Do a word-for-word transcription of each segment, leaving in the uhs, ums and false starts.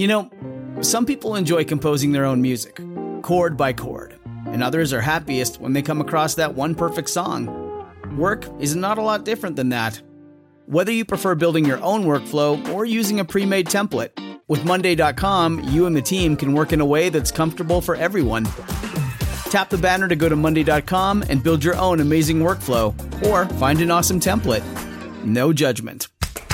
You know, some people enjoy composing their own music, chord by chord, and others are happiest when they come across that one perfect song. Work is not a lot different than that. Whether you prefer building your own workflow or using a pre-made template, with Monday dot com, you and the team can work in a way that's comfortable for everyone. Tap the banner to go to Monday dot com and build your own amazing workflow, or find an awesome template. No judgment.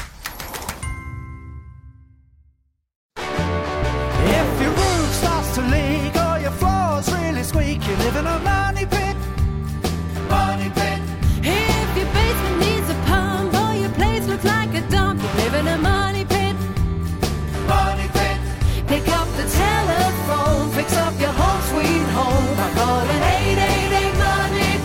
If your roof starts to leak or your floor's really squeak, you live in a money pit. Money pit. If your basement needs a pump or your place looks like a dump, you live in a money pit. Money pit. Pick up the telephone, fix up your home sweet home by calling eight eight eight money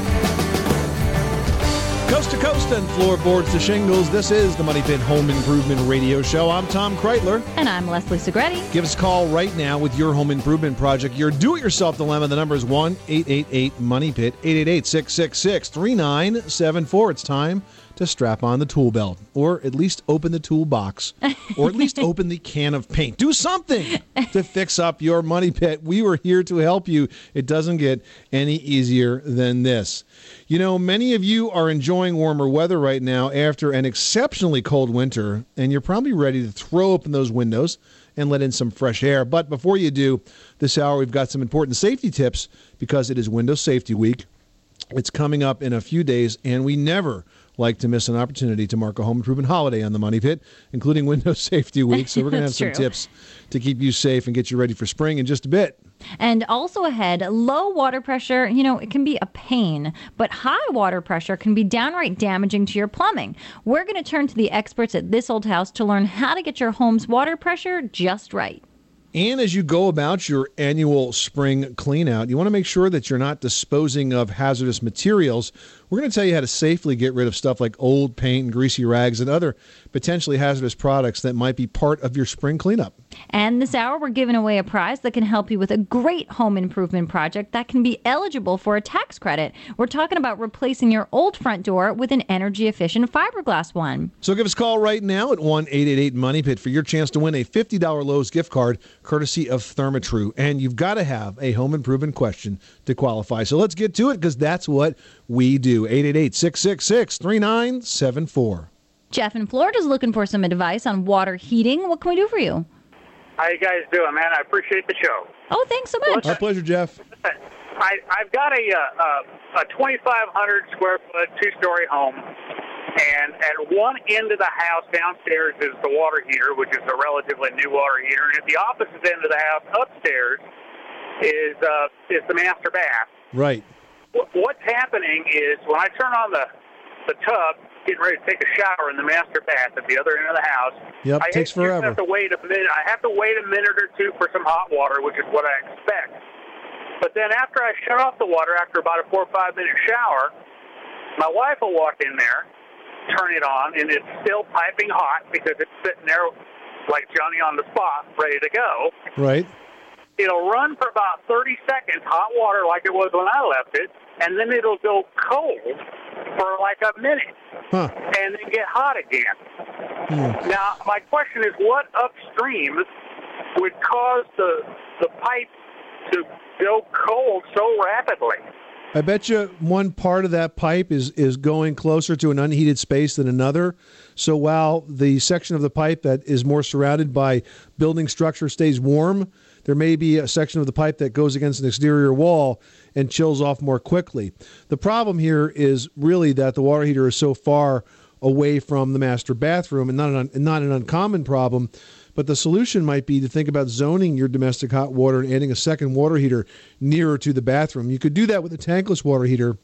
pit. Coast to coast and floorboards to shingles, this is the Money Pit Home Improvement Radio Show. I'm Tom Kreitler. And I'm Leslie Segretti. Give us a call right now with your home improvement project, your do-it-yourself dilemma. The number is one eight eight eight money pit, eight eight eight, six six six, three nine seven four. It's time to strap on the tool belt, or at least open the toolbox, or at least open the can of paint. Do something to fix up your money pit. We were here to help you. It doesn't get any easier than this. You know, many of you are enjoying warmer weather right now after an exceptionally cold winter, and you're probably ready to throw open those windows and let in some fresh air. But before you do, this hour we've got some important safety tips because it is Window Safety Week. It's coming up in a few days, and we never like to miss an opportunity to mark a home improvement holiday on the Money Pit, including Windows Safety Week. So we're going to have some true. tips to keep you safe and get you ready for spring in just a bit. And also ahead, low water pressure, you know, it can be a pain, but high water pressure can be downright damaging to your plumbing. We're going to turn to the experts at This Old House to learn how to get your home's water pressure just right. And as you go about your annual spring clean out, you want to make sure that you're not disposing of hazardous materials. We're going to tell you how to safely get rid of stuff like old paint and greasy rags and other potentially hazardous products that might be part of your spring cleanup. And this hour, we're giving away a prize that can help you with a great home improvement project that can be eligible for a tax credit. We're talking about replacing your old front door with an energy-efficient fiberglass one. So give us a call right now at one eight eight eight money pit for your chance to win a fifty dollars Lowe's gift card courtesy of Therma-Tru. And you've got to have a home improvement question to qualify. So let's get to it because that's what we do. eight eight eight, six six six, three nine seven four. Jeff in Florida is looking for some advice on water heating. What can we do for you? How you guys doing, man? I appreciate the show. Oh, thanks so much. Our pleasure, Jeff. I, I've got a, uh, a twenty-five hundred square foot, two-story home, and at one end of the house downstairs is the water heater, which is a relatively new water heater, and at the opposite end of the house upstairs is uh, is the master bath. Right. What's happening is when I turn on the, the tub, getting ready to take a shower in the master bath at the other end of the house, Yep, I takes just forever. have to wait a minute. I have to wait a minute or two for some hot water, which is what I expect. But then after I shut off the water, after about a four or five minute shower, my wife will walk in there, turn it on, and it's still piping hot because it's sitting there like Johnny on the spot, ready to go. Right. It'll run for about thirty seconds, hot water like it was when I left it, and then it'll go cold for like a minute, Huh. and then get hot again. Hmm. Now, my question is, what upstream would cause the the pipe to go cold so rapidly? I bet you one part of that pipe is, is going closer to an unheated space than another. So while the section of the pipe that is more surrounded by building structure stays warm, there may be a section of the pipe that goes against an exterior wall and chills off more quickly. The problem here is really that the water heater is so far away from the master bathroom, and not an, not an uncommon problem. But the solution might be to think about zoning your domestic hot water and adding a second water heater nearer to the bathroom. You could do that with a tankless water heater,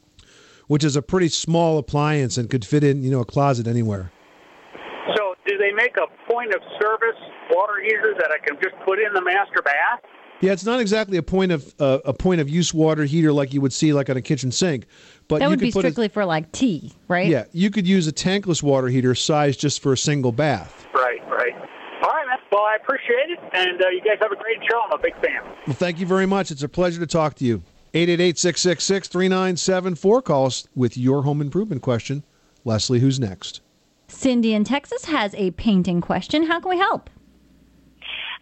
which is a pretty small appliance and could fit in, you know, a closet anywhere. So do they make a point of service water heater that I can just put in the master bath? Yeah, it's not exactly a point of uh, a point of use water heater like you would see like on a kitchen sink. But That you would could be put strictly a, for like tea, right? Yeah, you could use a tankless water heater sized just for a single bath. Right, right. All right, man. Well, I appreciate it, and uh, you guys have a great show. I'm a big fan. Well, thank you very much. It's a pleasure to talk to you. eight eight eight, six six six, three nine seven four. Call us with your home improvement question. Leslie, who's next? Cindy in Texas has a painting question. How can we help?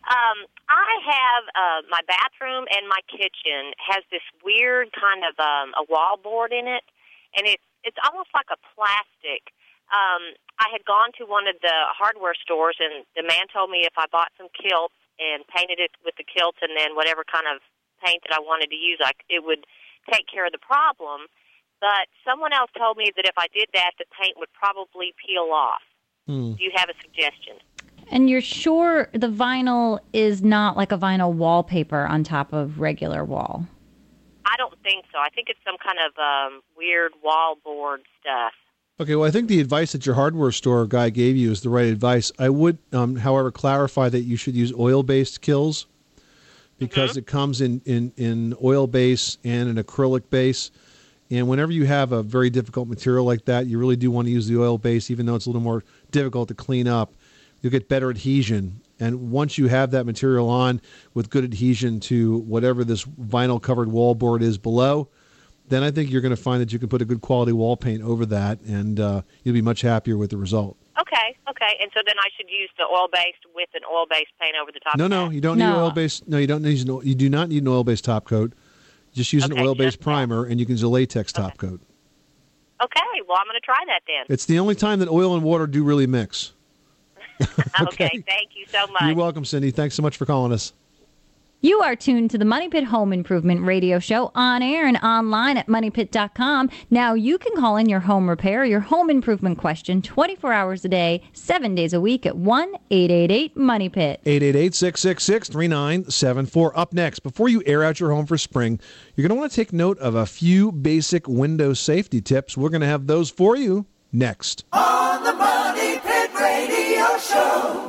Um, I have uh, my bathroom and my kitchen has this weird kind of um, a wall board in it, and it's it's almost like a plastic. Um, I had gone to one of the hardware stores, and the man told me if I bought some kilts and painted it with the kilts and then whatever kind of paint that I wanted to use, I, it would take care of the problem. But someone else told me that if I did that, the paint would probably peel off. Hmm. Do you have a suggestion? And you're sure the vinyl is not like a vinyl wallpaper on top of regular wall? I don't think so. I think it's some kind of um, weird wall board stuff. Okay, well, I think the advice that your hardware store guy gave you is the right advice. I would, um, however, clarify that you should use oil-based kills because mm-hmm. it comes in, in, in oil base and an acrylic base. And whenever you have a very difficult material like that, you really do want to use the oil base, even though it's a little more difficult to clean up. You'll get better adhesion. And once you have that material on with good adhesion to whatever this vinyl-covered wall board is below, then I think you're going to find that you can put a good quality wall paint over that, and uh, you'll be much happier with the result. Okay, okay. And so then I should use the oil-based with an oil-based paint over the top no, of that? No, no, you don't no. need oil-based. No, you don't need. You do not need an oil-based top coat. Just use okay, an oil-based just, primer, and you can use a latex top okay. coat. Okay, well, I'm going to try that then. It's the only time that oil and water do really mix. okay. okay, thank you so much. You're welcome, Cindy. Thanks so much for calling us. You are tuned to the Money Pit Home Improvement Radio Show on air and online at money pit dot com. Now you can call in your home repair, your home improvement question twenty-four hours a day, seven days a week at one eight eight eight money pit. eight eight eight, six six six, three nine seven four. Up next, before you air out your home for spring, you're going to want to take note of a few basic window safety tips. We're going to have those for you next. On the Money Pit Radio Show.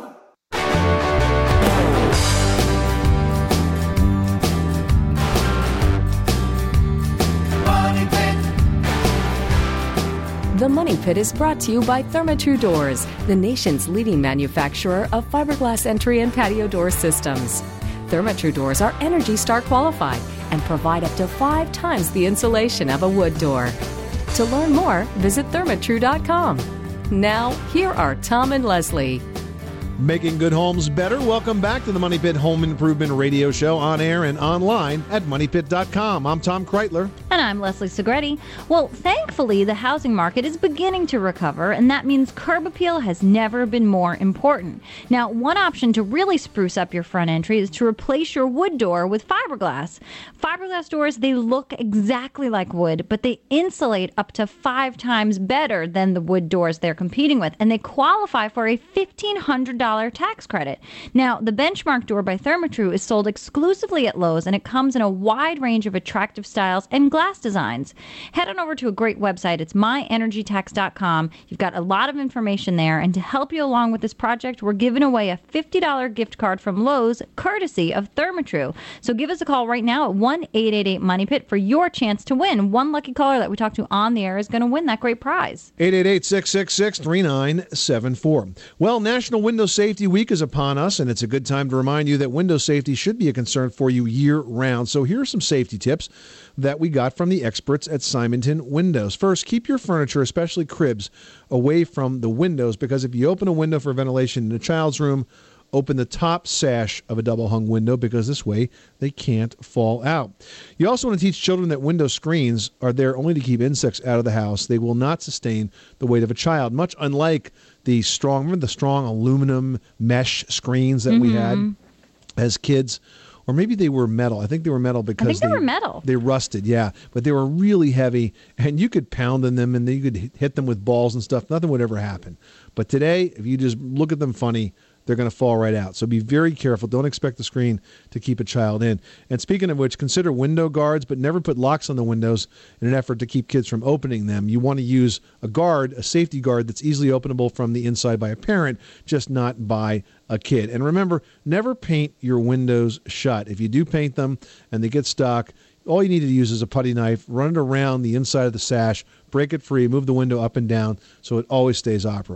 The Money Pit is brought to you by Therma-Tru Doors, the nation's leading manufacturer of fiberglass entry and patio door systems. Therma-Tru Doors are Energy Star qualified and provide up to five times the insulation of a wood door. To learn more, visit therma tru dot com. Now, here are Tom and Leslie. Making good homes better. Welcome back to the Money Pit Home Improvement Radio Show on air and online at money pit dot com. I'm Tom Kreitler. And I'm Leslie Segretti. Well, thankfully, the housing market is beginning to recover, and that means curb appeal has never been more important. Now, one option to really spruce up your front entry is to replace your wood door with fiberglass. Fiberglass doors, they look exactly like wood, but they insulate up to five times better than the wood doors they're competing with, and they qualify for a fifteen hundred dollars tax credit. Now, the Benchmark door by Therma-Tru is sold exclusively at Lowe's, and it comes in a wide range of attractive styles and glass designs. Head on over to a great website. It's my energy tax dot com. You've got a lot of information there, and to help you along with this project, we're giving away a fifty dollars gift card from Lowe's, courtesy of Therma-Tru. So give us a call right now at one eight eight eight money pit for your chance to win. One lucky caller that we talk to on the air is going to win that great prize. eight eight eight, six six six, three nine seven four. Well, National Window Safety Week is upon us, and it's a good time to remind you that window safety should be a concern for you year-round. So here are some safety tips that we got from the experts at Simonton Windows. First, keep your furniture, especially cribs, away from the windows, because if you open a window for ventilation in a child's room, open the top sash of a double-hung window, because this way they can't fall out. You also want to teach children that window screens are there only to keep insects out of the house. They will not sustain the weight of a child, much unlike the strong, remember the strong aluminum mesh screens that mm-hmm. we had as kids? Or maybe they were metal. I think they were metal because I think they, they were metal. They rusted, yeah. But they were really heavy, and you could pound on them, and you could hit them with balls and stuff. Nothing would ever happen. But today, if you just look at them funny, they're going to fall right out. So be very careful. Don't expect the screen to keep a child in. And speaking of which, consider window guards, but never put locks on the windows in an effort to keep kids from opening them. You want to use a guard, a safety guard that's easily openable from the inside by a parent, just not by a kid. And remember, never paint your windows shut. If you do paint them and they get stuck, all you need to use is a putty knife, run it around the inside of the sash, break it free, move the window up and down so it always stays operable.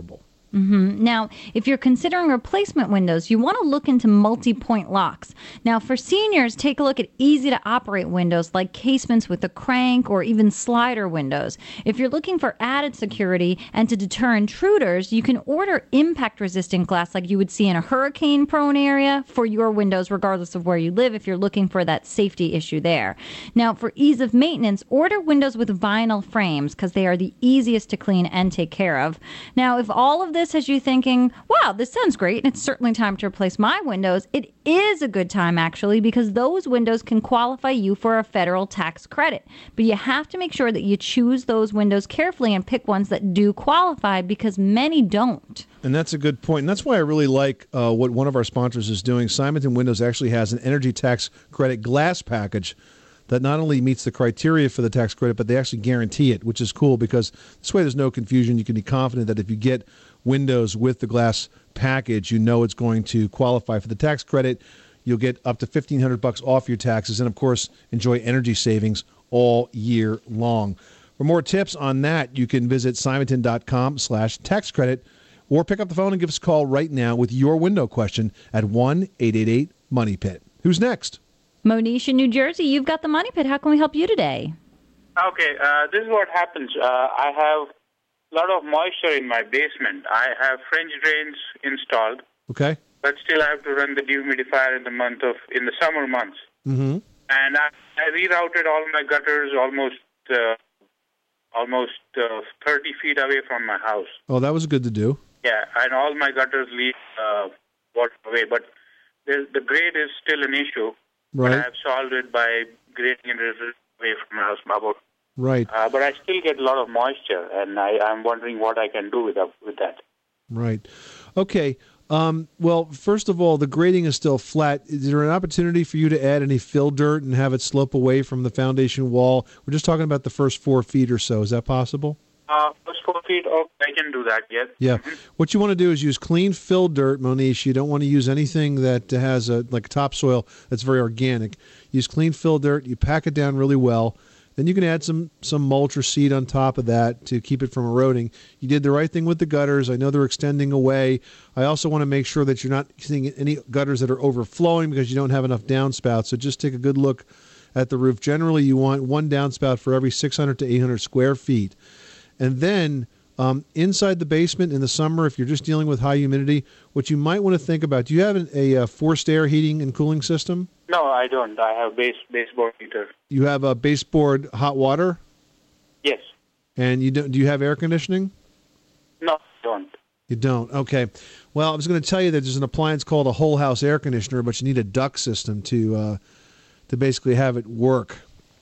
Mm-hmm. Now, if you're considering replacement windows, you want to look into multi-point locks. Now, for seniors, take a look at easy-to-operate windows like casements with a crank or even slider windows. If you're looking for added security and to deter intruders, you can order impact-resistant glass like you would see in a hurricane-prone area for your windows, regardless of where you live, if you're looking for that safety issue there. Now, for ease of maintenance, order windows with vinyl frames because they are the easiest to clean and take care of. Now, if all of this has you thinking, wow, this sounds great, and it's certainly time to replace my windows, it is a good time, actually, because those windows can qualify you for a federal tax credit. But you have to make sure that you choose those windows carefully and pick ones that do qualify, because many don't. And that's a good point. And that's why I really like uh, what one of our sponsors is doing. Simonton Windows actually has an energy tax credit glass package that not only meets the criteria for the tax credit, but they actually guarantee it, which is cool because this way there's no confusion. You can be confident that if you get windows with the glass package, you know it's going to qualify for the tax credit. You'll get up to fifteen hundred bucks off your taxes and, of course, enjoy energy savings all year long. For more tips on that, you can visit simonton.com slash tax credit or pick up the phone and give us a call right now with your window question at one eight eight eight money pit. Who's next? Monish in New Jersey, you've got the Money Pit. How can we help you today? Okay, uh, this is what happens. Uh, I have a lot of moisture in my basement. I have French drains installed. Okay. But still I have to run the dehumidifier in the month of, in the summer months. Mm-hmm. And I, I rerouted all my gutters almost uh, almost uh, thirty feet away from my house. Oh, that was good to do. Yeah, and all my gutters leave uh, water away. But the, the grade is still an issue. Right. But I have solved it by grading it away from my house. About, right. Uh, but I still get a lot of moisture, and I, I'm wondering what I can do with, that, with that. Right. Okay. Um, well, first of all, the grading is still flat. Is there an opportunity for you to add any fill dirt and have it slope away from the foundation wall? We're just talking about the first four feet or so. Is that possible? Uh, first four feet, oh, I can do that, yes. Yeah. Mm-hmm. What you want to do is use clean fill dirt, Monish. You don't want to use anything that has a like topsoil that's very organic. Use clean fill dirt. You pack it down really well. Then you can add some, some mulch or seed on top of that to keep it from eroding. You did the right thing with the gutters. I know they're extending away. I also want to make sure that you're not seeing any gutters that are overflowing because you don't have enough downspouts. So just take a good look at the roof. Generally, you want one downspout for every six hundred to eight hundred square feet. And then um, inside the basement in the summer, if you're just dealing with high humidity, what you might want to think about, do you have an, a, a forced air heating and cooling system? No, I don't. I have base baseboard heater. You have a baseboard hot water? Yes. And you don't, do you have air conditioning? No, I don't. You don't? Okay. Well, I was going to tell you that there's an appliance called a whole house air conditioner, but you need a duct system to uh, to basically have it work.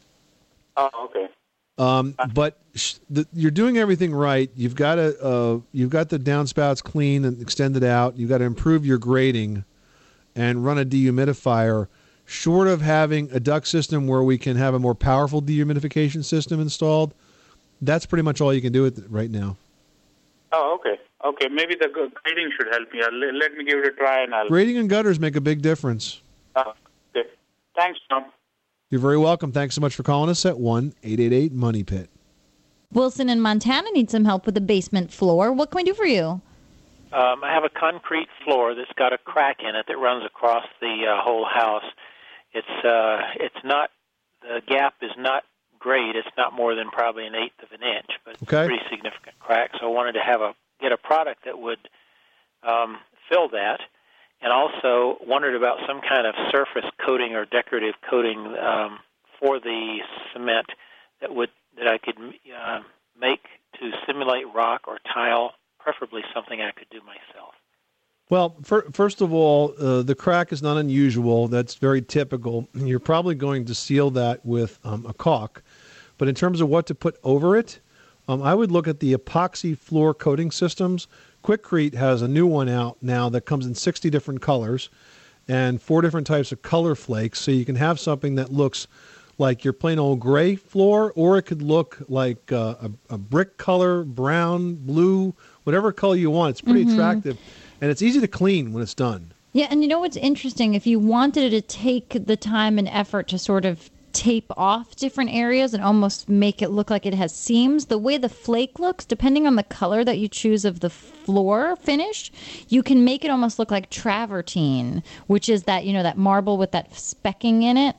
Oh, okay. Um, but sh- the, you're doing everything right. You've got to uh, you've got the downspouts clean and extended out. You've got to improve your grading and run a dehumidifier. Short of having a duct system where we can have a more powerful dehumidification system installed, that's pretty much all you can do with it right now. Oh, okay. Okay, maybe the grading should help me. I'll, let, let me give it a try, and I'll... Grading and gutters make a big difference. Oh, okay. Thanks, Tom. You're very welcome. Thanks so much for calling us at one eight eight eight money pit. Wilson in Montana needs some help with the basement floor. What can we do for you? Um, I have a concrete floor that's got a crack in it that runs across the uh, whole house. It's uh, it's not, the gap is not great. It's not more than probably an eighth of an inch, but it's okay. a pretty significant crack. So I wanted to have a get a product that would um, fill that, and also wondered about some kind of surface coating or decorative coating um, for the cement that would that I could uh, make to simulate rock or tile, preferably something I could do myself. Well, for, first of all, uh, the crack is not unusual. That's very typical. You're probably going to seal that with um, a caulk. But in terms of what to put over it, um, I would look at the epoxy floor coating systems. Quikrete has a new one out now that comes in sixty different colors and four different types of color flakes. So you can have something that looks like your plain old gray floor, or it could look like uh, a, a brick color, brown, blue, whatever color you want. It's pretty mm-hmm. attractive. And it's easy to clean when it's done. Yeah, and you know what's interesting? If you wanted to take the time and effort to sort of tape off different areas and almost make it look like it has seams. The way the flake looks, depending on the color that you choose of the floor finish, you can make it almost look like travertine, which is that, you know, that marble with that specking in it.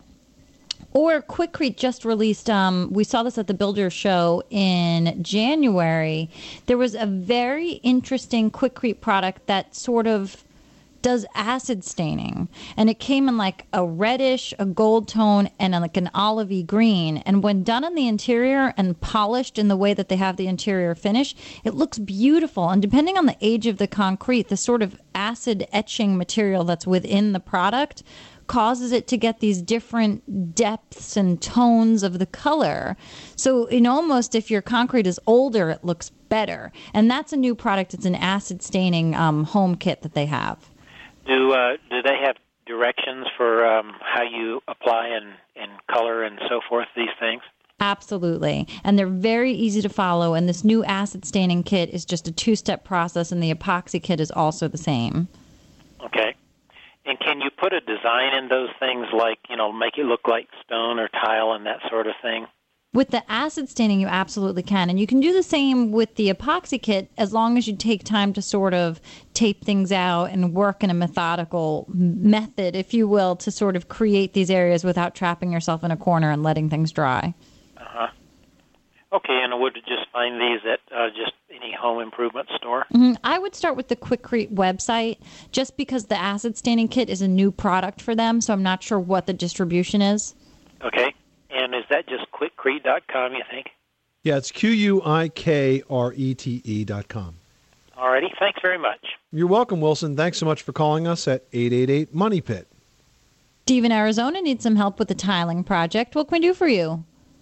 Or Quikrete just released, um, we saw this at the Builder Show in January. There was a very interesting Quikrete product that sort of does acid staining. And it came in like a reddish, a gold tone, and a, like an olivey green. And when done on the interior and polished in the way that they have the interior finish, it looks beautiful. And depending on the age of the concrete, the sort of acid etching material that's within the product causes it to get these different depths and tones of the color. So in almost, if your concrete is older, it looks better. And that's a new product. It's an acid staining um, home kit that they have. Do uh, do they have directions for um, how you apply and, and color and so forth these things? Absolutely. And they're very easy to follow. And this new acid staining kit is just a two-step process, and the epoxy kit is also the same. Okay. And can you put a design in those things, like, you know, make it look like stone or tile and that sort of thing? With the acid staining, you absolutely can. And you can do the same with the epoxy kit as long as you take time to sort of tape things out and work in a methodical method, if you will, to sort of create these areas without trapping yourself in a corner and letting things dry. Uh-huh. Okay, and I would just find these at uh, just any home improvement store? Mm-hmm. I would start with the Quikrete website, just because the acid staining kit is a new product for them, so I'm not sure what the distribution is. Okay, and is that just quikrete dot com, you think? Yeah, it's Q U I K R E T E dot com. All righty, thanks very much. You're welcome, Wilson. Thanks so much for calling us at eight eight eight Money Pit. Steve in Arizona needs some help with the tiling project. What can we do for you?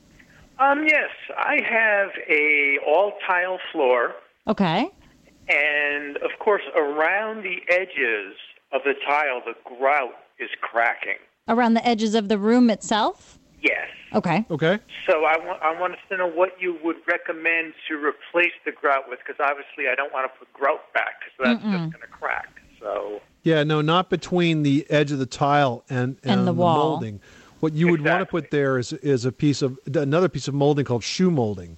Um, yes, I have a all-tile floor, Okay. and of course, around the edges of the tile, the grout is cracking. Around the edges of the room itself? Yes. Okay. Okay. So I, wa- I wanted to know what you would recommend to replace the grout with, because obviously I don't want to put grout back, because that's Mm-mm. just going to crack. So Yeah, no, not between the edge of the tile and, and, And the the wall. molding. What you would want to put there is is a piece of another piece of molding called shoe molding,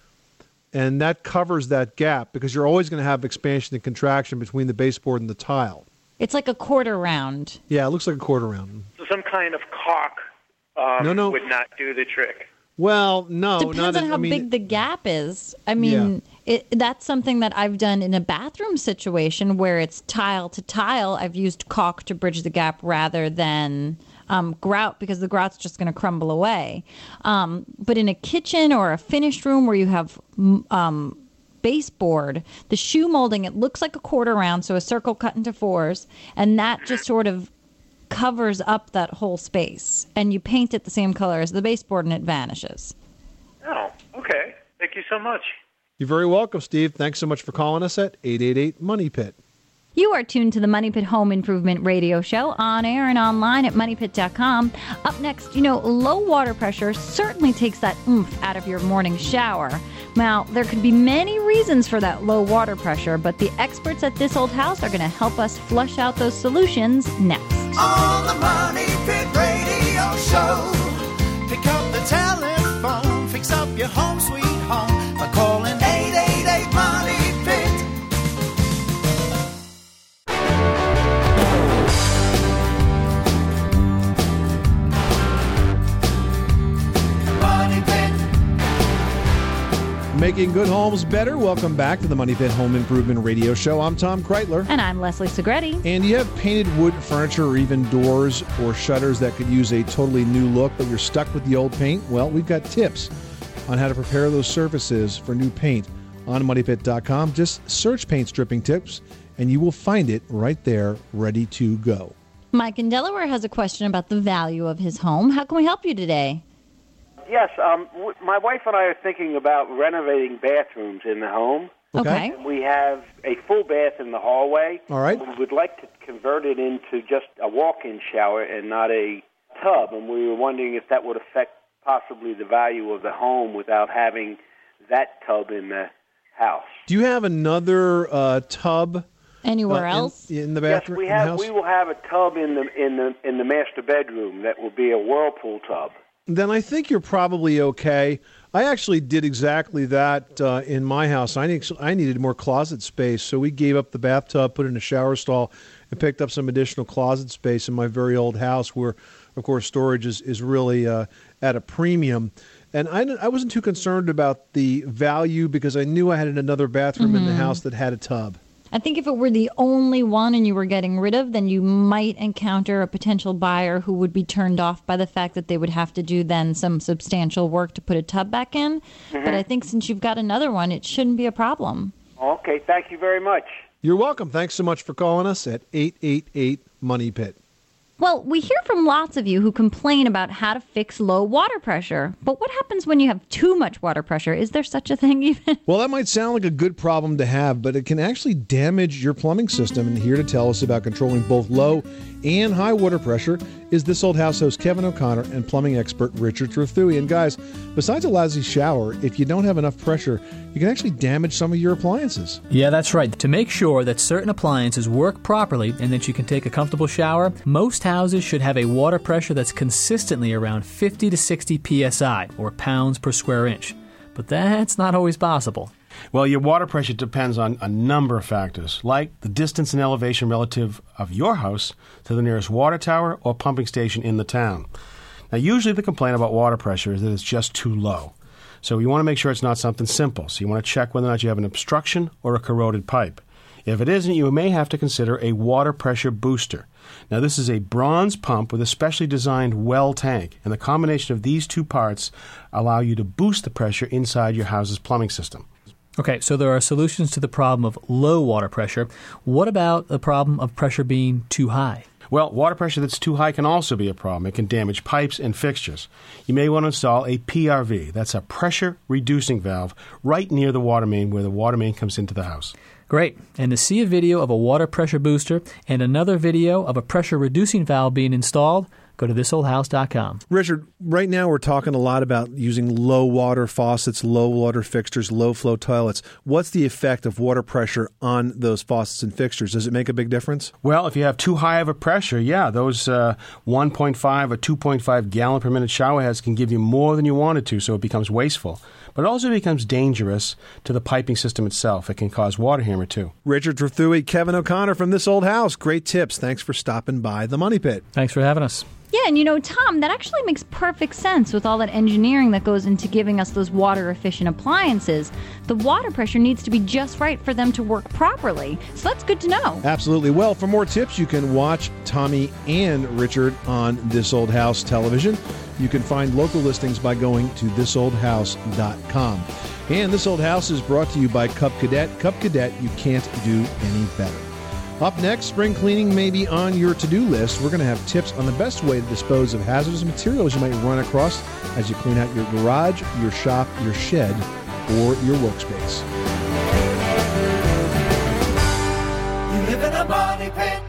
and that covers that gap, because you're always going to have expansion and contraction between the baseboard and the tile. It's like a quarter round. Yeah, it looks like a quarter round. so some kind of caulk um, No, no. would not do the trick. Well, no, Depends not on in- how I mean, big the gap is. I mean, it, that's something that I've done in a bathroom situation where it's tile to tile. I've used caulk to bridge the gap rather than um, grout, because the grout's just going to crumble away. Um, but in a kitchen or a finished room where you have um, baseboard, the shoe molding, it looks like a quarter round, so a circle cut into fours, and that just sort of covers up that whole space. And you paint it the same color as the baseboard, and it vanishes. Oh, okay. Thank you so much. You're very welcome, Steve. Thanks so much for calling us at eight eight eight Money Pit. You are tuned to the Money Pit Home Improvement Radio Show, on air and online at money pit dot com. Up next, you know, low water pressure certainly takes that oomph out of your morning shower. Now, there could be many reasons for that low water pressure, but the experts at This Old House are going to help us flush out those solutions next. On the Money Pit Radio Show. Pick up the telephone, fix up your home sweet home by calling eight eight eight Money Pit. Money Pit. Making good homes better. Welcome back to the Money Pit Home Improvement Radio Show. I'm Tom Kreitler. And I'm Leslie Segretti. And do you have painted wood furniture or even doors or shutters that could use a totally new look, but you're stuck with the old paint? Well, we've got tips on how to prepare those surfaces for new paint on money pit dot com. Just search paint stripping tips, and you will find it right there, ready to go. Mike in Delaware has a question about the value of his home. How can we help you today? Yes, um, w- my wife and I are thinking about renovating bathrooms in the home. Okay. And we have a full bath in the hallway. All right. We would like to convert it into just a walk-in shower and not a tub, and we were wondering if that would affect possibly the value of the home without having that tub in the house. Do you have another uh, tub Anywhere uh, in- else? in, the Yes, bathroom? we in the have. house? We will have a tub in the in the in the master bedroom that will be a Whirlpool tub. then I think you're probably okay. I actually did exactly that uh, in my house. I, need, I needed more closet space, so we gave up the bathtub, put in a shower stall, and picked up some additional closet space in my very old house where, of course, storage is, is really uh, at a premium. And I, I wasn't too concerned about the value because I knew I had another bathroom mm-hmm. in the house that had a tub. I think if it were the only one and you were getting rid of, then you might encounter a potential buyer who would be turned off by the fact that they would have to do then some substantial work to put a tub back in. Mm-hmm. But I think since you've got another one, it shouldn't be a problem. Okay, thank you very much. You're welcome. Thanks so much for calling us at eight eight eight, money pit. Well, we hear from lots of you who complain about how to fix low water pressure. But what happens when you have too much water pressure? Is there such a thing even? Well, that might sound like a good problem to have, but it can actually damage your plumbing system. And here to tell us about controlling both low and high water pressure is This Old House host Kevin O'Connor and plumbing expert Richard Trethewey. And guys, besides a lousy shower, if you don't have enough pressure, you can actually damage some of your appliances. Yeah, that's right. To make sure that certain appliances work properly and that you can take a comfortable shower, most houses should have a water pressure that's consistently around fifty to sixty P S I, or pounds per square inch. But that's not always possible. Well, your water pressure depends on a number of factors, like the distance and elevation relative of your house to the nearest water tower or pumping station in the town. Now, usually the complaint about water pressure is that it's just too low. So you want to make sure it's not something simple. So you want to check whether or not you have an obstruction or a corroded pipe. If it isn't, you may have to consider a water pressure booster. Now, this is a bronze pump with a specially designed well tank, and the combination of these two parts allow you to boost the pressure inside your house's plumbing system. Okay, so there are solutions to the problem of low water pressure. What about the problem of pressure being too high? Well, water pressure that's too high can also be a problem. It can damage pipes and fixtures. You may want to install a P R V. That's a pressure-reducing valve right near the water main where the water main comes into the house. Great. And to see a video of a water pressure booster and another video of a pressure-reducing valve being installed, go to this old house dot com. Richard, right now we're talking a lot about using low water faucets, low water fixtures, low flow toilets. What's the effect of water pressure on those faucets and fixtures? Does it make a big difference? Well, if you have too high of a pressure, yeah, those uh, one point five or two point five gallon per minute shower heads can give you more than you wanted to, so it becomes wasteful. But it also becomes dangerous to the piping system itself. It can cause water hammer, too. Richard Trethewey, Kevin O'Connor from This Old House. Great tips. Thanks for stopping by the Money Pit. Thanks for having us. Yeah, and you know, Tom, that actually makes perfect sense with all that engineering that goes into giving us those water-efficient appliances. The water pressure needs to be just right for them to work properly. So that's good to know. Absolutely. Well, for more tips, you can watch Tommy and Richard on This Old House television. You can find local listings by going to this old house dot com. And This Old House is brought to you by Cub Cadet. Cub Cadet, you can't do any better. Up next, spring cleaning may be on your to-do list. We're going to have tips on the best way to dispose of hazardous materials you might run across as you clean out your garage, your shop, your shed, or your workspace. You live in a money pit.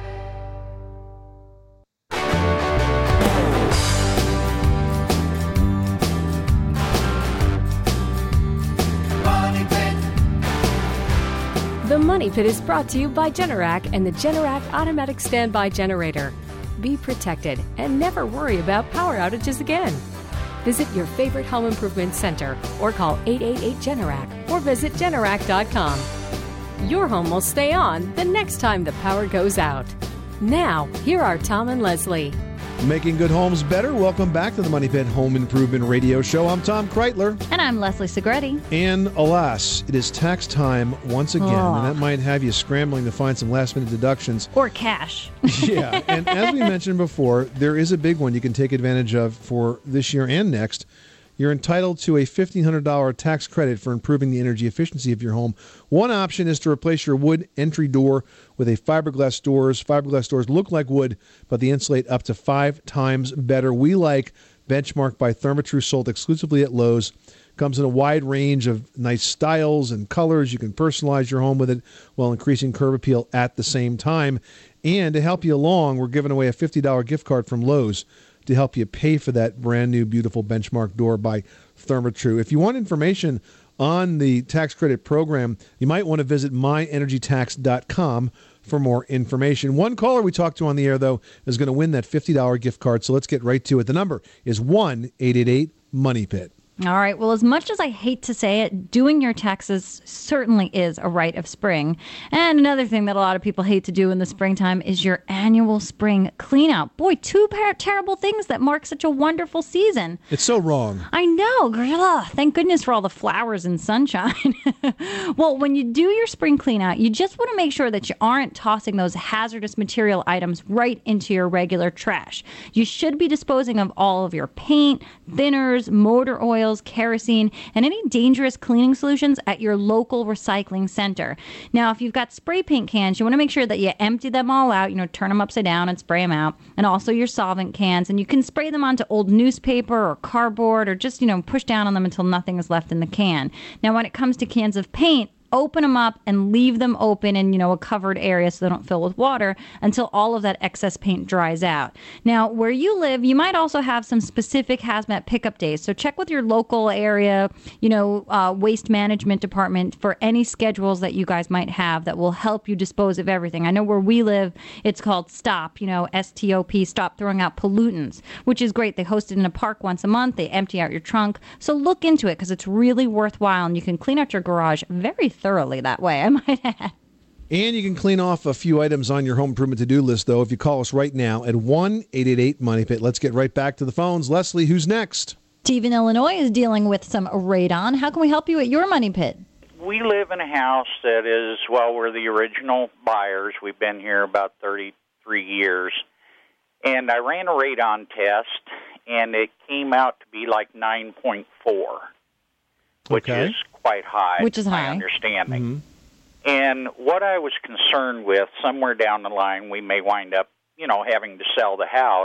Money pit. The Money Pit is brought to you by Generac and the Generac Automatic Standby Generator. Be protected and never worry about power outages again. Visit your favorite home improvement center or call eight eight eight Generac or visit Generac dot com. Your home will stay on the next time the power goes out. Now, here are Tom and Leslie. Making good homes better. Welcome back to the Money Pit Home Improvement Radio Show. I'm Tom Kreitler. And I'm Leslie Segretti. And alas, it is tax time once again, Oh. and that might have you scrambling to find some last-minute deductions. Or cash. Yeah, and as we mentioned before, there is a big one you can take advantage of for this year and next. You're entitled to a fifteen hundred dollars tax credit for improving the energy efficiency of your home. One option is to replace your wood entry door with a fiberglass doors. Fiberglass doors look like wood, but they insulate up to five times better. We like Benchmark by Therma-Tru, sold exclusively at Lowe's. Comes in a wide range of nice styles and colors. You can personalize your home with it while increasing curb appeal at the same time. And to help you along, we're giving away a fifty dollars gift card from Lowe's to help you pay for that brand new, beautiful Benchmark door by Therma-Tru. If you want information on the tax credit program, you might want to visit my energy tax dot com for more information. One caller we talked to on the air, though, is going to win that fifty dollars gift card, so let's get right to it. The number is one eight eight eight money pit. All right. Well, as much as I hate to say it, doing your taxes certainly is a rite of spring. And another thing that a lot of people hate to do in the springtime is your annual spring clean out. Boy, two par- terrible things that mark such a wonderful season. It's so wrong. I know. Ugh, thank goodness for all the flowers and sunshine. Well, when you do your spring clean out, you just want to make sure that you aren't tossing those hazardous material items right into your regular trash. You should be disposing of all of your paint, thinners, motor oils, kerosene, and any dangerous cleaning solutions at your local recycling center. Now, if you've got spray paint cans, you want to make sure that you empty them all out, you know, turn them upside down and spray them out, and also your solvent cans, and you can spray them onto old newspaper or cardboard or just, you know, push down on them until nothing is left in the can. Now, when it comes to cans of paint, open them up and leave them open in, you know, a covered area so they don't fill with water until all of that excess paint dries out. Now, where you live, you might also have some specific hazmat pickup days. So check with your local area, you know, uh, waste management department for any schedules that you guys might have that will help you dispose of everything. I know where we live, it's called STOP, you know, S T O P, Stop Throwing Out Pollutants, which is great. They host it in a park once a month. They empty out your trunk. So look into it because it's really worthwhile, and you can clean out your garage very thoroughly that way, I might add. And you can clean off a few items on your home improvement to-do list, though, if you call us right now at one eight eight eight money pit. Let's get right back to the phones. Leslie, who's next? Steve in Illinois is dealing with some radon. How can we help you at your money pit? We live in a house that is, well, we're the original buyers. We've been here about thirty-three years. And I ran a radon test, and it came out to be like nine point four, which Okay. is quite high. Which is my high. understanding. Mm-hmm. And what I was concerned with, somewhere down the line, we may wind up, you know, having to sell the house.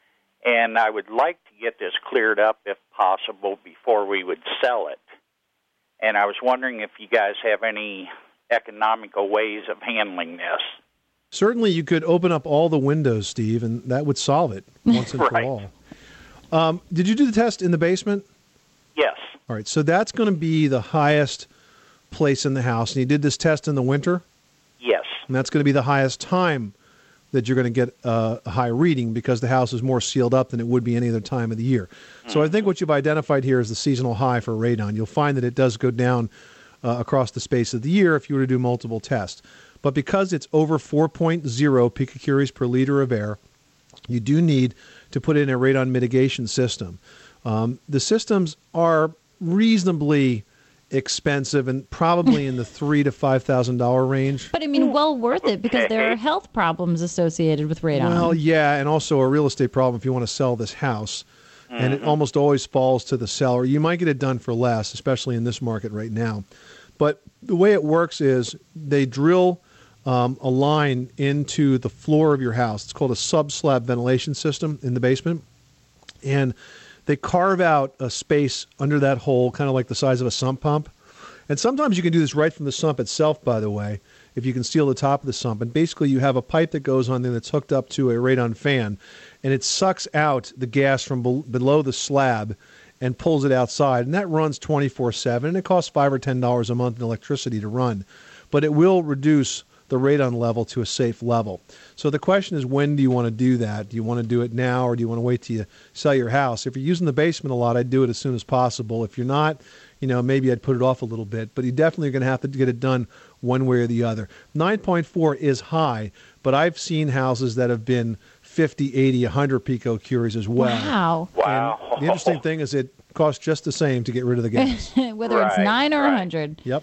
And I would like to get this cleared up, if possible, before we would sell it. And I was wondering if you guys have any economical ways of handling this. Certainly, you could open up all the windows, Steve, and that would solve it once and Right. for all. Um, did you do the test in the basement? Yes. All right, so that's going to be the highest place in the house. And you did this test in the winter? Yes. And that's going to be the highest time that you're going to get uh, a high reading because the house is more sealed up than it would be any other time of the year. So I think what you've identified here is the seasonal high for radon. You'll find that it does go down uh, across the space of the year if you were to do multiple tests. But because it's over four point oh picocuries per liter of air, you do need to put in a radon mitigation system. Um, the systems are reasonably expensive and probably in the three to five thousand dollar range. But I mean, well worth it because there are health problems associated with radon. Well, yeah, and also a real estate problem if you want to sell this house. And it almost always falls to the seller. You might get it done for less, especially in this market right now. But the way it works is they drill um, a line into the floor of your house. It's called a sub-slab ventilation system in the basement. And they carve out a space under that hole, kind of like the size of a sump pump. And sometimes you can do this right from the sump itself, by the way, if you can seal the top of the sump. And basically you have a pipe that goes on there that's hooked up to a radon fan, and it sucks out the gas from be- below the slab and pulls it outside. And that runs twenty-four seven, and it costs five or ten dollars a month in electricity to run. But it will reduce the radon level to a safe level. So the question is, when do you want to do that? Do you want to do it now, or do you want to wait till you sell your house? If you're using the basement a lot, I'd do it as soon as possible. If you're not, you know, maybe I'd put it off a little bit. But you definitely are going to have to get it done one way or the other. nine point four is high, but I've seen houses that have been fifty, eighty, one hundred picocuries as well. Wow. Wow. And the interesting thing is it costs just the same to get rid of the gas. Whether it's Right, nine or a right. hundred. Yep.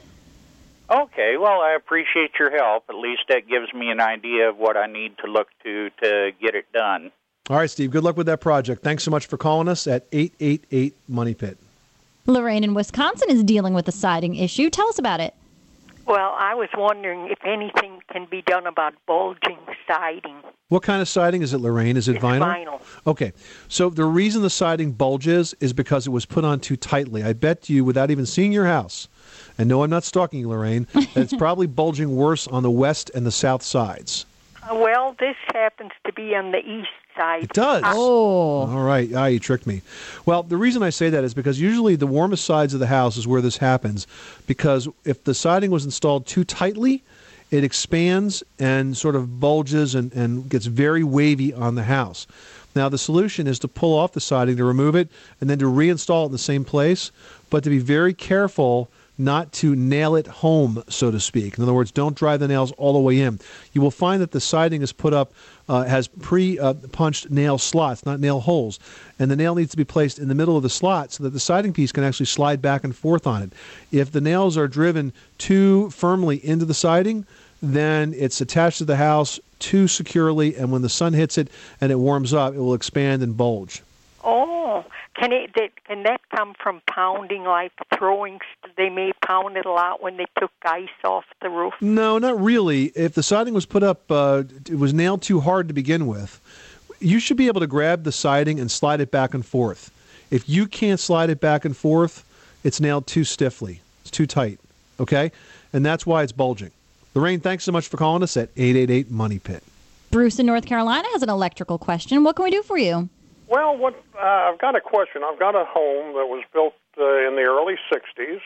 Okay, well, I appreciate your help. At least that gives me an idea of what I need to look to to get it done. All right, Steve, good luck with that project. Thanks so much for calling us at eight eight eight money pit. Lorraine in Wisconsin is dealing with a siding issue. Tell us about it. Well, I was wondering if anything can be done about bulging siding. What kind of siding is it, Lorraine? Is it It's vinyl? vinyl. Okay. So the reason the siding bulges is because it was put on too tightly. I bet you, without even seeing your house, and no, I'm not stalking you, Lorraine, that it's probably bulging worse on the west and the south sides. Uh, Well, this happens to be on the east side. It does. Oh. All right. Ah, you tricked me. Well, the reason I say that is because usually the warmest sides of the house is where this happens, because if the siding was installed too tightly, it expands and sort of bulges and, and gets very wavy on the house. Now, the solution is to pull off the siding, to remove it, and then to reinstall it in the same place, but to be very careful not to nail it home, so to speak. In other words, don't drive the nails all the way in. You will find that the siding is put up, uh, has pre-punched uh, nail slots, not nail holes, and the nail needs to be placed in the middle of the slot so that the siding piece can actually slide back and forth on it. If the nails are driven too firmly into the siding, then it's attached to the house too securely, and when the sun hits it and it warms up, it will expand and bulge. Oh, can it? That, can that come from pounding, like throwing? They may pound it a lot when they took ice off the roof. No, not really. If the siding was put up, uh, it was nailed too hard to begin with. You should be able to grab the siding and slide it back and forth. If you can't slide it back and forth, it's nailed too stiffly. It's too tight. Okay, and that's why it's bulging. Lorraine, thanks so much for calling us at eight eight eight money pit. Bruce in North Carolina has an electrical question. What can we do for you? Well, what uh, I've got a question. I've got a home that was built uh, in the early sixties,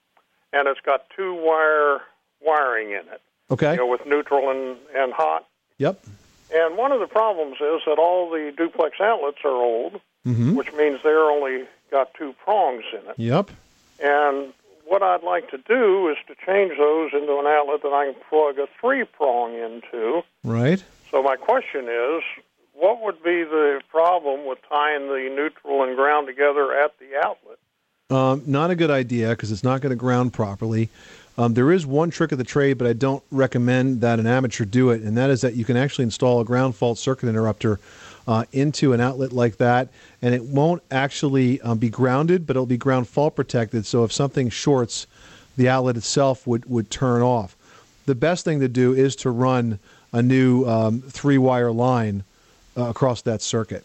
and it's got two-wire wiring in it. Okay. You know, with neutral and, and hot. Yep. And one of the problems is that all the duplex outlets are old, mm-hmm. which means they're only got two prongs in it. Yep. And what I'd like to do is to change those into an outlet that I can plug a three-prong into. Right. So my question is, what would be the problem with tying the neutral and ground together at the outlet? Um, not a good idea because it's not going to ground properly. Um, there is one trick of the trade, but I don't recommend that an amateur do it, and that is that you can actually install a ground fault circuit interrupter uh, into an outlet like that, and it won't actually um, be grounded, but it'll be ground fault protected, so if something shorts, the outlet itself would, would turn off. The best thing to do is to run a new um, three-wire line uh, across that circuit.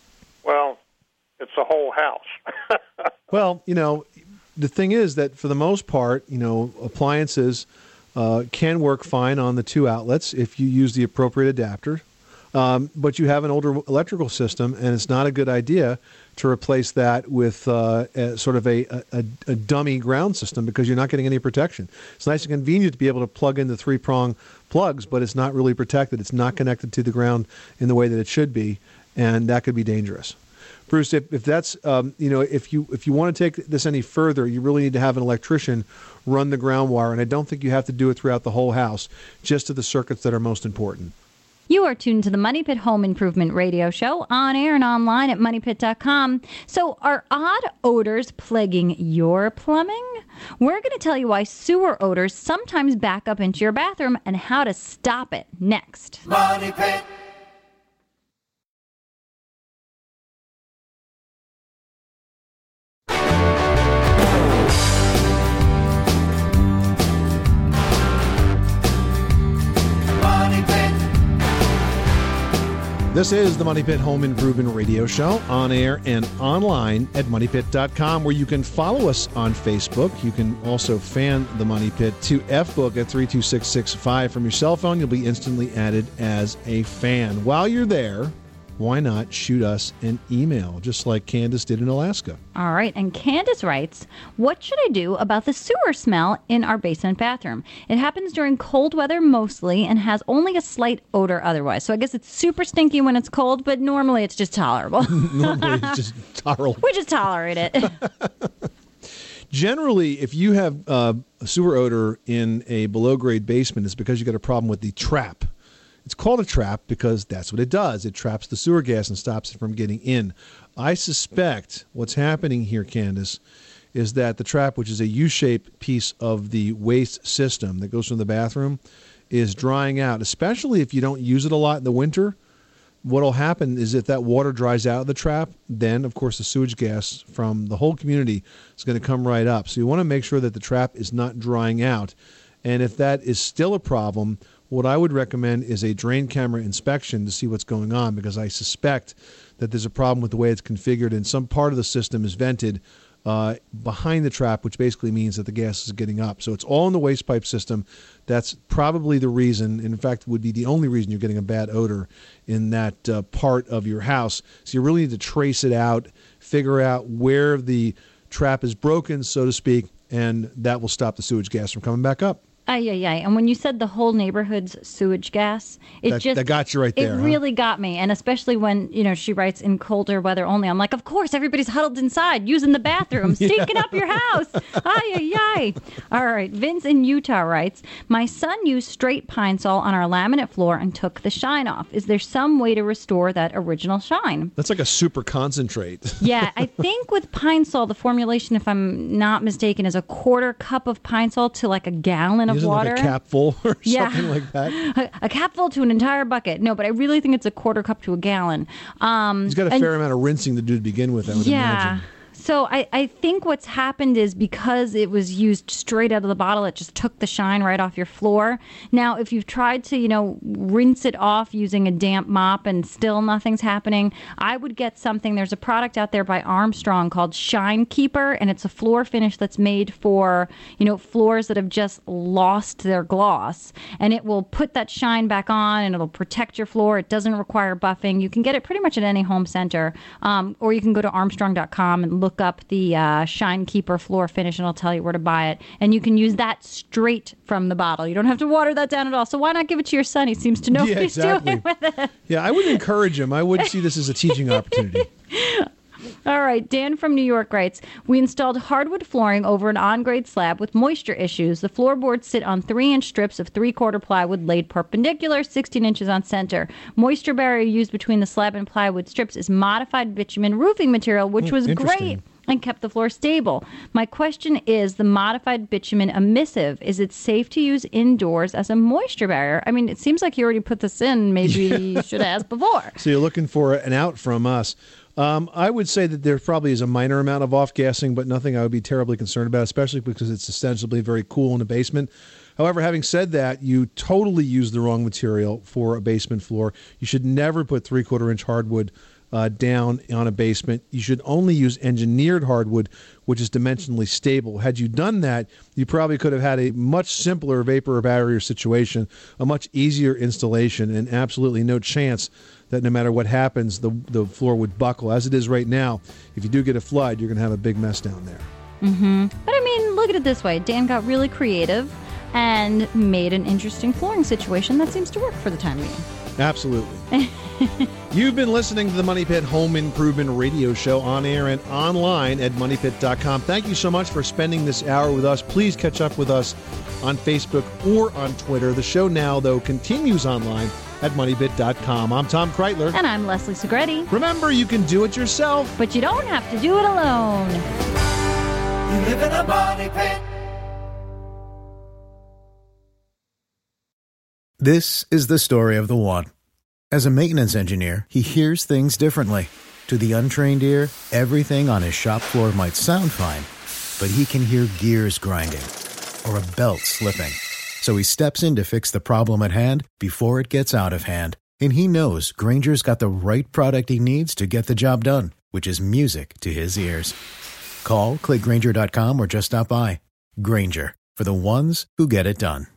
Well, it's a whole house. Well, you know, the thing is that for the most part, you know, appliances uh, can work fine on the two outlets if you use the appropriate adapter. Um, but you have an older electrical system, and it's not a good idea to replace that with uh, a, sort of a, a, a dummy ground system because you're not getting any protection. It's nice and convenient to be able to plug in the three-prong plugs, but it's not really protected. It's not connected to the ground in the way that it should be, and that could be dangerous. Bruce, if, if that's um, you know, if you if you want to take this any further, you really need to have an electrician run the ground wire, and I don't think you have to do it throughout the whole house, just to the circuits that are most important. You are tuned to the Money Pit Home Improvement Radio Show, on air and online at money pit dot com. So are odd odors plaguing your plumbing? We're going to tell you why sewer odors sometimes back up into your bathroom and how to stop it next. Money Pit. This is the Money Pit Home Improvement Radio Show, on air and online at money pit dot com, where you can follow us on Facebook. You can also fan the Money Pit to F book at three two six six five from your cell phone. You'll be instantly added as a fan. While you're there, why not shoot us an email, just like Candace did in Alaska? All right, and Candace writes, what should I do about the sewer smell in our basement bathroom? It happens during cold weather mostly and has only a slight odor otherwise. So I guess it's super stinky when it's cold, but normally it's just tolerable. Normally it's just tolerable. We just tolerate it. Generally, if you have uh, a sewer odor in a below-grade basement, it's because you got a problem with the trap. It's called a trap because that's what it does. It traps the sewer gas and stops it from getting in. I suspect what's happening here, Candace, is that the trap, which is a U-shaped piece of the waste system that goes from the bathroom, is drying out, especially if you don't use it a lot in the winter. What will happen is if that water dries out of the trap, then, of course, the sewage gas from the whole community is going to come right up. So you want to make sure that the trap is not drying out. And if that is still a problem, what I would recommend is a drain camera inspection to see what's going on, because I suspect that there's a problem with the way it's configured and some part of the system is vented uh, behind the trap, which basically means that the gas is getting up. So it's all in the waste pipe system. That's probably the reason, and in fact would be the only reason you're getting a bad odor in that uh, part of your house. So you really need to trace it out, figure out where the trap is broken, so to speak, and that will stop the sewage gas from coming back up. Ay, ay, ay. And when you said the whole neighborhood's sewage gas, it That- just... that got you right there, It huh? really got me. And especially when, you know, she writes in colder weather only. I'm like, of course, everybody's huddled inside using the bathroom, stinking up your house. Ay, ay, ay. All right. Vince in Utah writes, my son used straight Pine Sol on our laminate floor and took the shine off. Is there some way to restore that original shine? That's like a super concentrate. Yeah, I think with Pine Sol, the formulation, if I'm not mistaken, is a quarter cup of Pine Sol to like a gallon of Isn't it water. like a cap full or Yeah. something like that? A, a capful to an entire bucket. No, but I really think it's a quarter cup to a gallon. Um, He's got a and- fair amount of rinsing to do to begin with, I would yeah. imagine. So I, I think what's happened is because it was used straight out of the bottle, it just took the shine right off your floor. Now, if you've tried to, you know, rinse it off using a damp mop and still nothing's happening, I would get something. There's a product out there by Armstrong called Shine Keeper, and it's a floor finish that's made for, you know, floors that have just lost their gloss. And it will put that shine back on, and it'll protect your floor. It doesn't require buffing. You can get it pretty much at any home center, um, or you can go to armstrong dot com and look up the uh, Shine Keeper floor finish, and I'll tell you where to buy it. And you can use that straight from the bottle. You don't have to water that down at all. So why not give it to your son? He seems to know Yeah, what he's exactly. doing with it. Yeah, I would encourage him. I would see this as a teaching opportunity. All right, Dan from New York writes, we installed hardwood flooring over an on-grade slab with moisture issues. The floorboards sit on three-inch strips of three-quarter plywood laid perpendicular, sixteen inches on center. Moisture barrier used between the slab and plywood strips is modified bitumen roofing material, which Hmm, was interesting. great and kept the floor stable. My question is, the modified bitumen emissive, is it safe to use indoors as a moisture barrier? I mean, it seems like you already put this in. Maybe you should have asked before. So you're looking for an out from us. Um, I would say that there probably is a minor amount of off-gassing, but nothing I would be terribly concerned about, especially because it's ostensibly very cool in the basement. However, having said that, you totally use the wrong material for a basement floor. You should never put three-quarter inch hardwood uh, down on a basement. You should only use engineered hardwood, which is dimensionally stable. Had you done that, you probably could have had a much simpler vapor barrier situation, a much easier installation, and absolutely no chance that no matter what happens, the the floor would buckle. As it is right now, if you do get a flood, you're going to have a big mess down there. Mm-hmm. But I mean, look at it this way. Dan got really creative and made an interesting flooring situation that seems to work for the time being. Absolutely. You've been listening to the Money Pit Home Improvement Radio Show on air and online at money pit dot com. Thank you so much for spending this hour with us. Please catch up with us on Facebook or on Twitter. The show now, though, continues online at money pit dot com. I'm Tom Kreitler. And I'm Leslie Segretti. Remember, you can do it yourself, but you don't have to do it alone. You live in a money pit. This is the story of the one. As a maintenance engineer, he hears things differently. To the untrained ear, everything on his shop floor might sound fine, but he can hear gears grinding or a belt slipping. So he steps in to fix the problem at hand before it gets out of hand. And he knows Granger's got the right product he needs to get the job done, which is music to his ears. Call, click Granger dot com, or just stop by. Granger, for the ones who get it done.